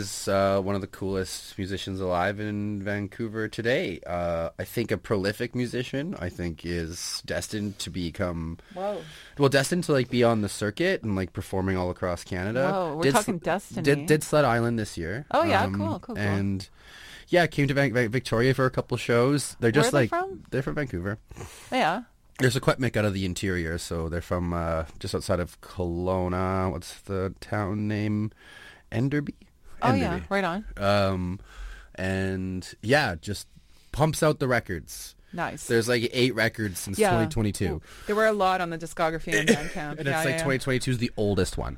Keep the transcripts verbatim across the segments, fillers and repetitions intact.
is uh, one of the coolest musicians alive in Vancouver today. Uh, I think a prolific musician. I think is destined to become Whoa. well, destined to like be on the circuit and like performing all across Canada. Whoa, we're did, talking destiny. Did did Sled Island this year? Oh yeah, Um, cool, cool, cool. And yeah, came to Van- Van- Victoria for a couple shows. They're just Where are they like from? they're from Vancouver. Yeah. There's a Quetmic out of the interior, so they're from uh, just outside of Kelowna. What's the town name? Enderby. Oh Enderby. yeah, right on. Um, and yeah, just pumps out the records. Nice. There's like eight records since Yeah. twenty twenty-two. Ooh, there were a lot on the discography in Bandcamp. And yeah, it's like yeah. twenty twenty-two is the oldest one.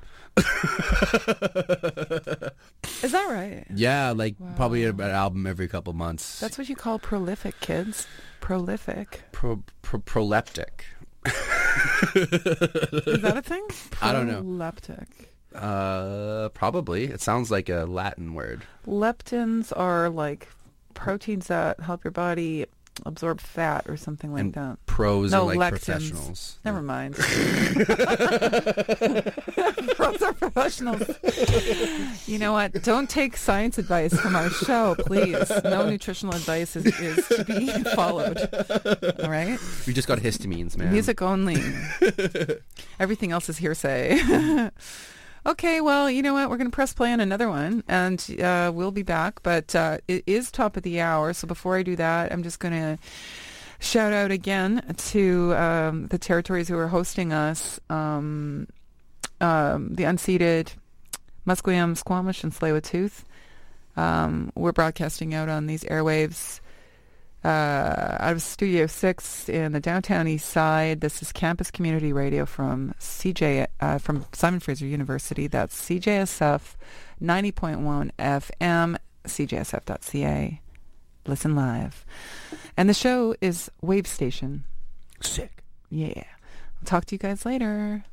Is that right? Yeah, like Wow. probably an album every couple months. That's what you call prolific, kids. Prolific. Pro, pro, proleptic. Is that a thing? I don't know. Proleptic. Uh, probably. It sounds like a Latin word. Leptins are like proteins that help your body absorb fat or something like And that. Pros No, are like lectins. professionals. Never mind. Pros are professionals. You know what? Don't take science advice from our show, please. No nutritional advice is, is to be followed. All right? We just got histamines, man. Music only. Everything else is hearsay. Okay, well, you know what? We're going to press play on another one, and uh, we'll be back. But uh, it is top of the hour, so before I do that, I'm just going to shout out again to um, the territories who are hosting us, um, um, the unceded Musqueam, Squamish, and Tsleil-Waututh. Um, we're broadcasting out on these airwaves uh, out of Studio six in the downtown east side. This is Campus Community Radio from C J uh, from Simon Fraser University. That's C J S F ninety point one F M, C J S F dot C A. Listen live. And the show is Wave Station. Sick. Yeah. I'll talk to you guys later.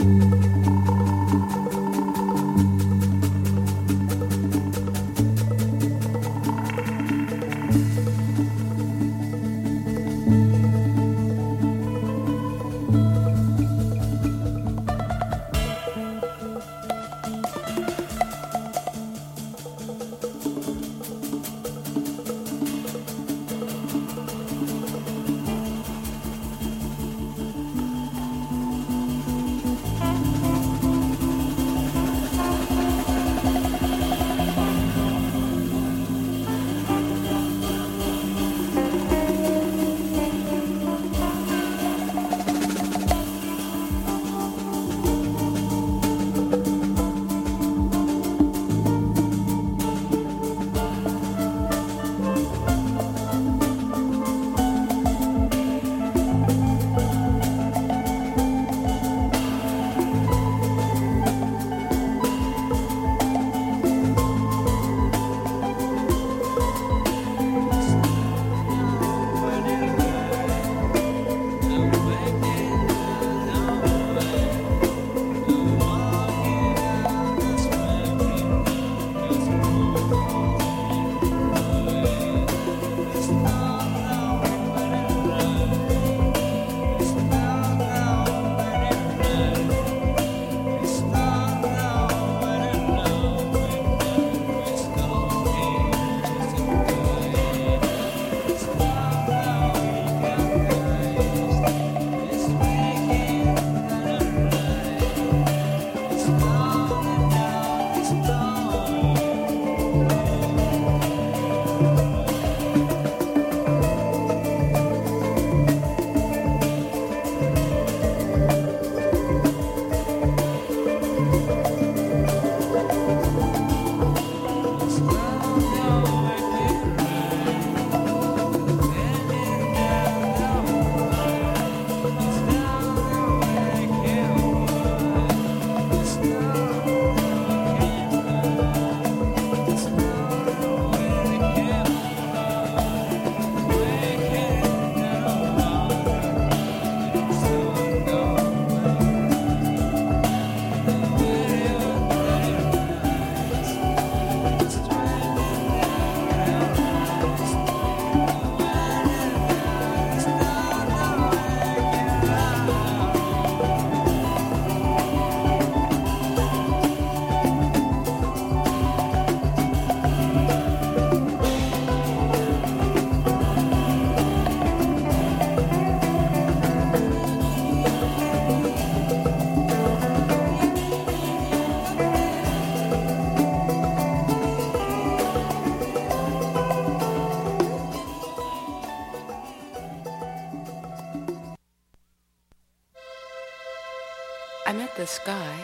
I met this guy,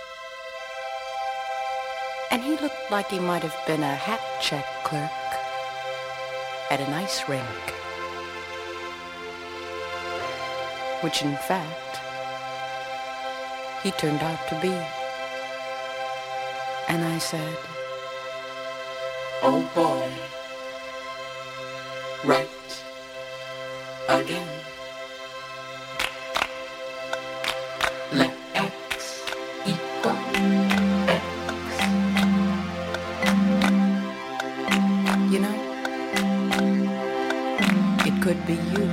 and he looked like he might have been a hat check clerk at an ice rink, which in fact he turned out to be. And I said, oh boy, right again. Let X equal X. You know, it could be you.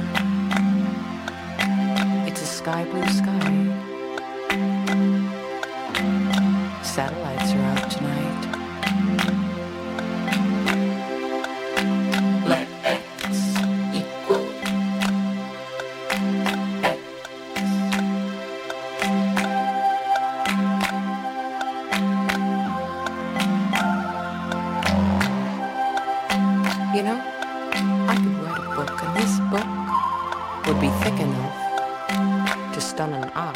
It's a sky blue sky. Satellites are out tonight. Let X equal X. You know, I could write a book, and this book would be thick enough to stun an ox.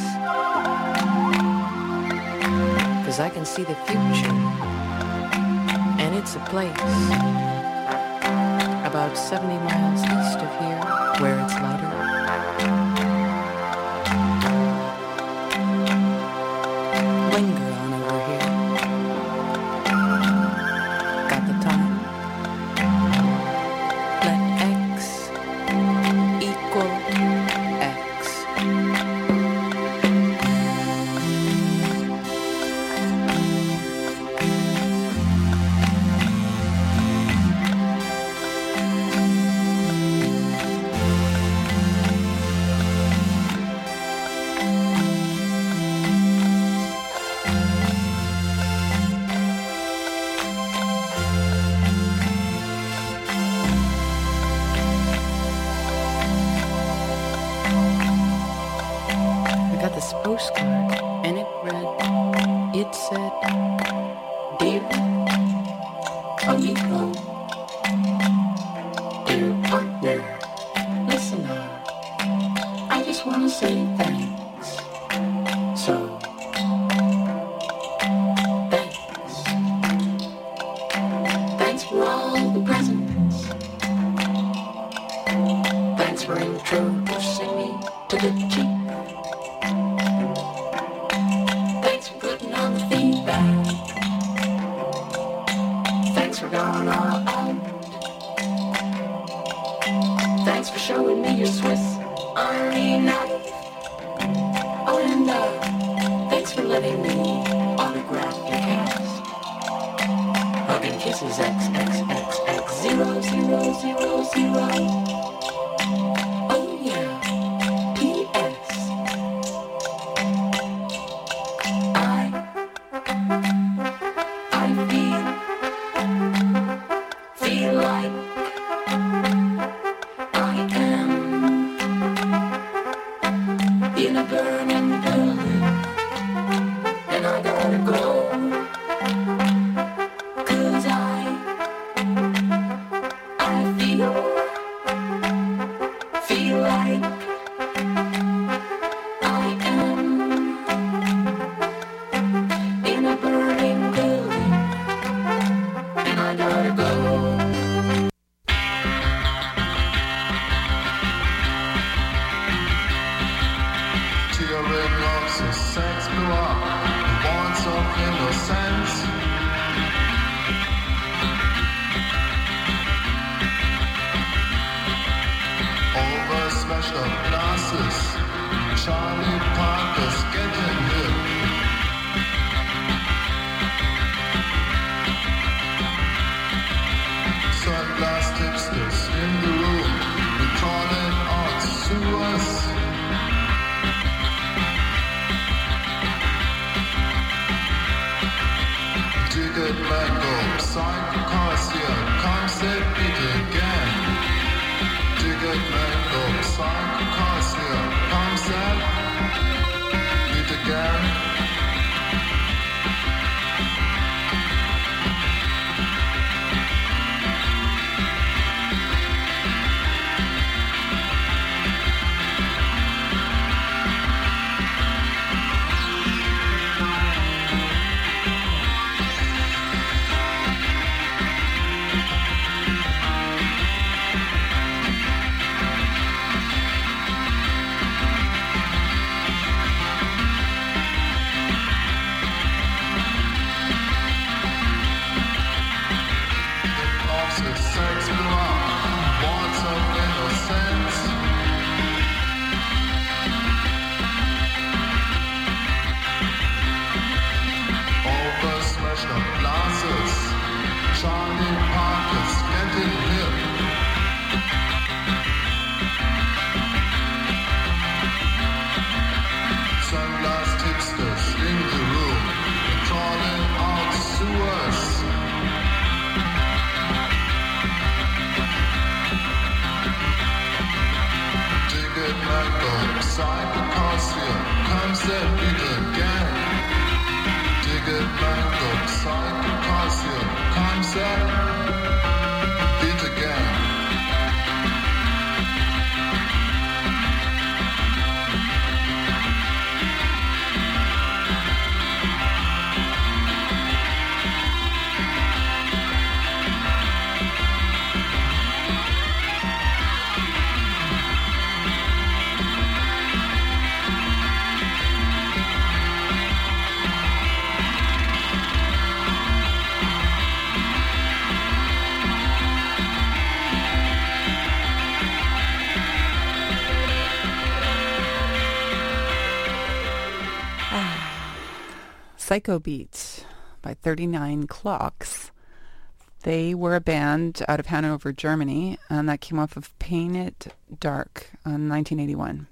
'Cause I can see the future, and it's a place about seventy miles east of here where it's lighter. Linger on over here. Got the time? Let X equal X. and it read, it said, Dear amigo, dear partner, listener, I just want to say thanks. So, thanks. Thanks for all the presents. Thanks for introducing me to the Jeep. Thanks for putting on the feedback. Thanks for going all out. Thanks for showing me your Swiss Army knife. Oh, and uh, thanks for letting me autograph your cast. Hug and kisses, X, X, X, X, zero, zero, zero, zero. Oh, yeah. P S. I, I feel, feel like I am in a burning building, and I gotta go, 'cause I, I feel, feel like I am in a burning building, and I gotta go. Tearing off the sex blow up, wants of innocence. Over smashed up glasses, Charlie Parker's getting hit. Sunglass tipsters in the room, we calling out to us. Ticket mango, psychocasia, come say it again. Ticket mango, psychocasia, come say it again. Sex blow, wants of innocence. Over smashed up glasses, Charlie Parker's getting hip. Sunglass tipsters in the room, crawling out sewers. Ticket mango, psychocasia, come say it again. Ticket mango, psychocasia, come say it again. Psycho Beat by thirty-nine Clocks. They were a band out of Hanover, Germany, and that came off of Paint It Dark in nineteen eighty-one.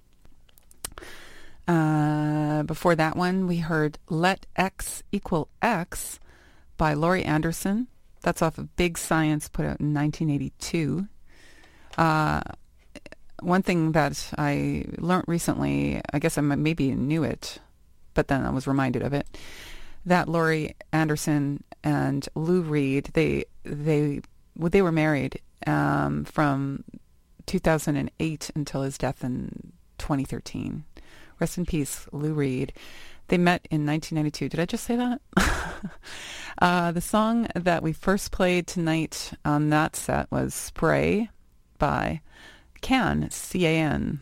Uh, before that one, we heard Let X Equal X by Laurie Anderson. That's off of Big Science, put out in nineteen eighty-two. Uh, one thing that I learned recently, I guess I maybe knew it, but then I was reminded of it, that Laurie Anderson and Lou Reed, they they well, they were married um, from two thousand eight until his death in twenty thirteen. Rest in peace, Lou Reed. They met in nineteen ninety-two. Did I just say that? uh, the song that we first played tonight on that set was Spray by Can, C A N.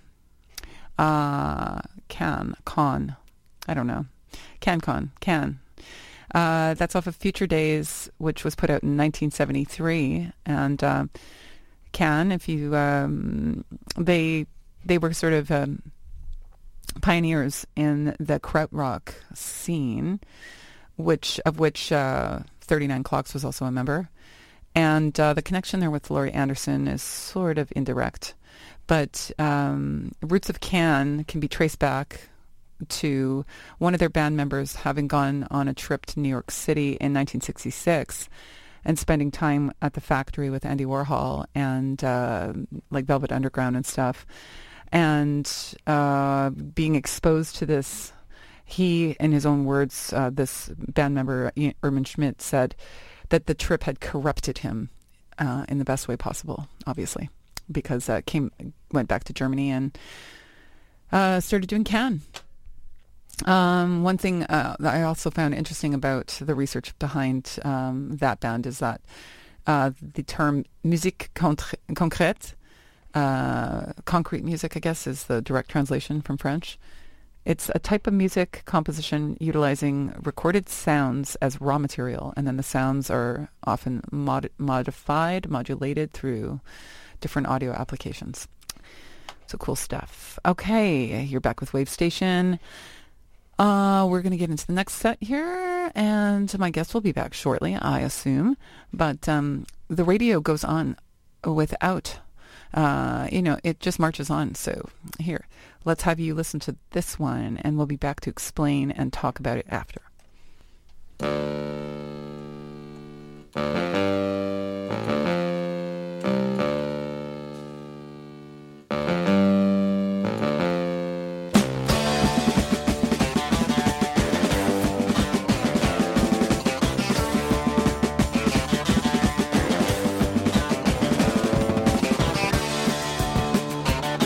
Uh, Can, Con. I don't know. Can Con, Can. Uh, that's off of Future Days, which was put out in nineteen seventy-three. And uh, Can, if you, um, they they were sort of um, pioneers in the krautrock scene, which of which uh, thirty-nine Clocks was also a member. And uh, the connection there with Laurie Anderson is sort of indirect. But um, roots of Can can be traced back to one of their band members having gone on a trip to New York City in nineteen sixty-six and spending time at the factory with Andy Warhol and uh, like Velvet Underground and stuff, and uh, being exposed to this. He, in his own words, uh, this band member, Erwin Schmidt, said that the trip had corrupted him uh, in the best way possible, obviously, because uh, came went back to Germany and uh, started doing Can. Um, one thing uh, that I also found interesting about the research behind um, that band is that uh, the term musique concrète, uh, concrete music, I guess, is the direct translation from French. It's a type of music composition utilizing recorded sounds as raw material, and then the sounds are often mod- modified, modulated through different audio applications. So cool stuff. Okay, you're back with Wave Station. Uh, we're going to get into the next set here, and my guest will be back shortly, I assume. But um, the radio goes on without, uh, you know, it just marches on. So here, let's have you listen to this one, and we'll be back to explain and talk about it after.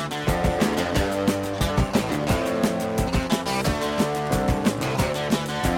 Thank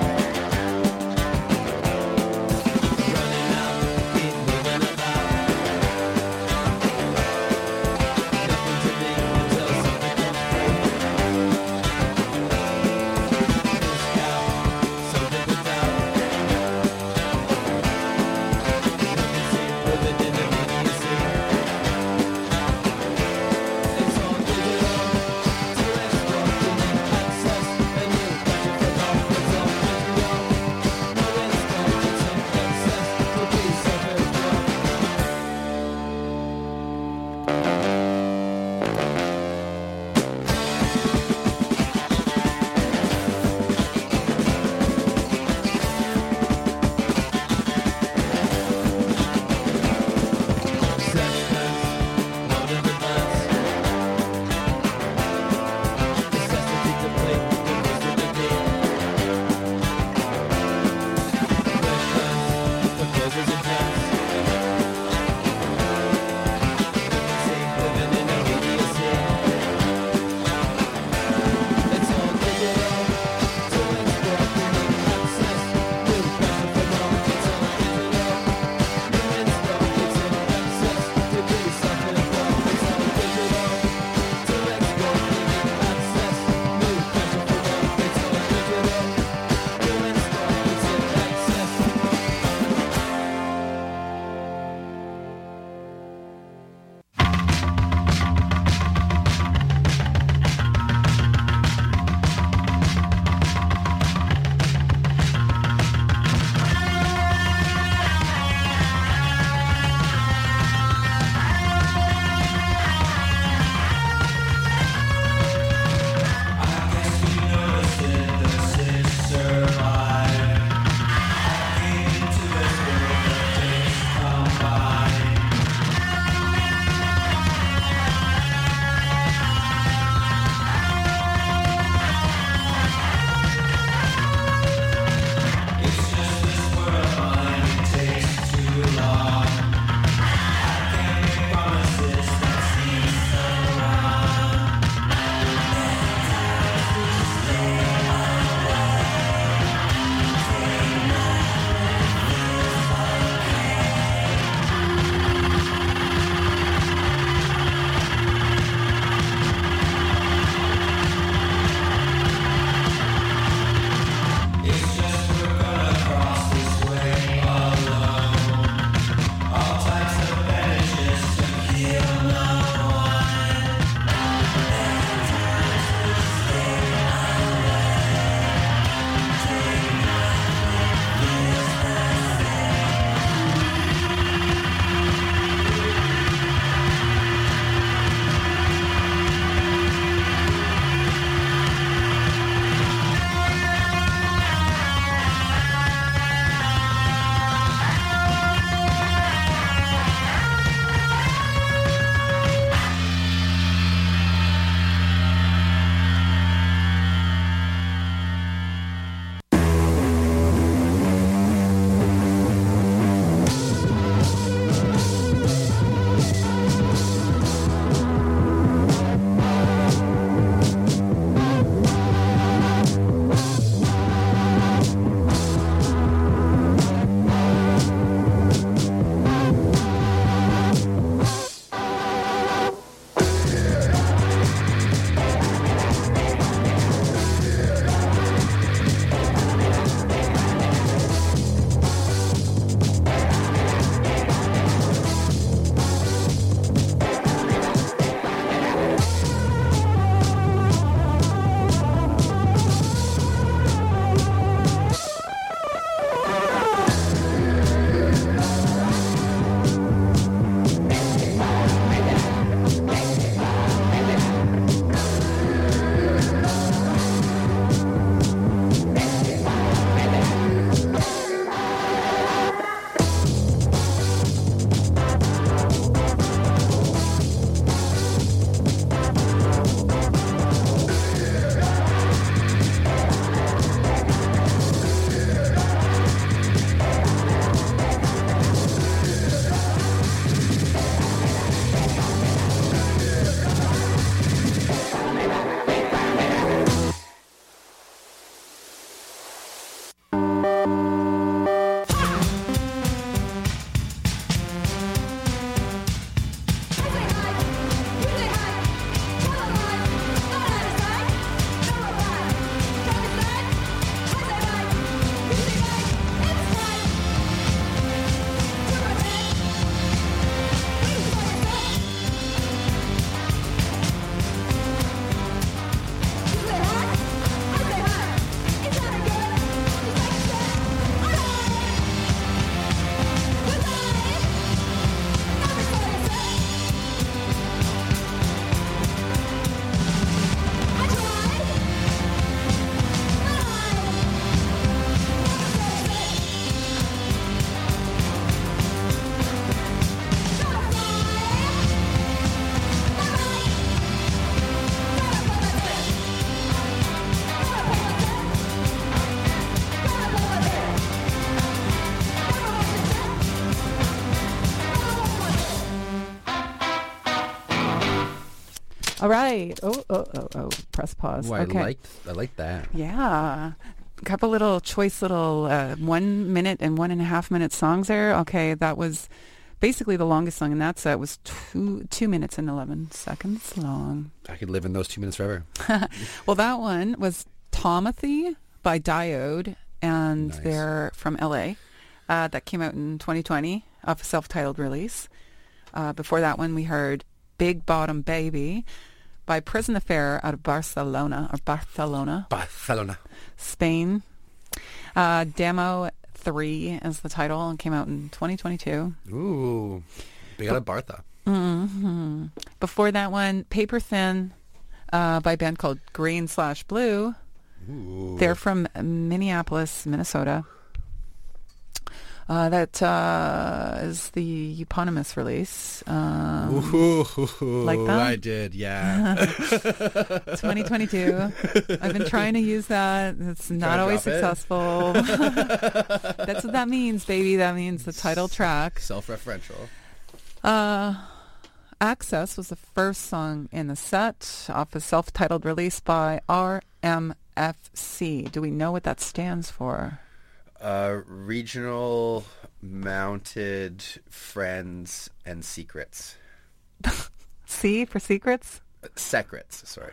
All right. Oh, oh, oh, oh. Press pause. Oh, I okay. like I like that. Yeah. A couple little choice little uh, one minute and one and a half minute songs there. Okay, that was basically the longest song in that set was two two minutes and eleven seconds long. I could live in those two minutes forever. Well, that one was Tomothy by Diode, and Nice. they're from L A. Uh, that came out in twenty twenty off a self-titled release. Uh, before that one, we heard Big Bottom Baby by Prison Affair out of Barcelona, or Barcelona, Barcelona. Spain. Uh, Demo three is the title and came out in twenty twenty-two. Ooh. Big out of Bartha. hmm Before that one, Paper Thin uh, by a band called Green Slash Blue. Ooh. They're from Minneapolis, Minnesota. Uh, that uh, is the eponymous release. Um, Ooh, like that? I did, yeah. twenty twenty-two. I've been trying to use that. It's not to always drop it? successful. That's what that means, baby. That means the title track. Self-referential. Uh, Access was the first song in the set off a self-titled release by R M F C. Do we know what that stands for? Uh, regional Mounted Friends and Secrets. C for secrets? Secrets, sorry.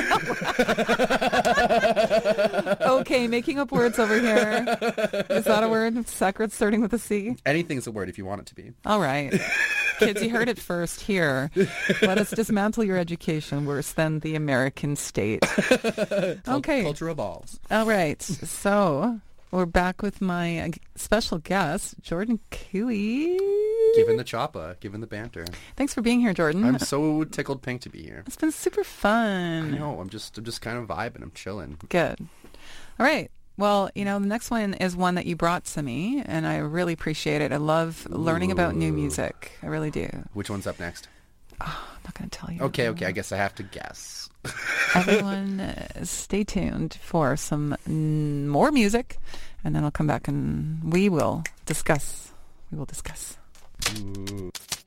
Okay, making up words over here. Is that a word? Secrets starting with a C? Anything's a word if you want it to be. All right. Kids, you heard it first here. Let us dismantle your education worse than the American state. Okay. Culture evolves. All right. So we're back with my uh, special guest, Jordan Cooey. Given the choppa, given the banter. Thanks for being here, Jordan. I'm so tickled pink to be here. It's been super I fun. know, I'm just I'm just kind of vibing, I'm chilling. Good. All right. Well, you know, the next one is one that you brought to me, and I really appreciate it. I love learning about new Ooh. music. I really do. Which one's up next? I'm not going to tell you. Okay, okay, I guess I have to guess. Everyone, uh, stay tuned for some mm, more music, and then I'll come back and we will discuss. We will discuss. Ooh.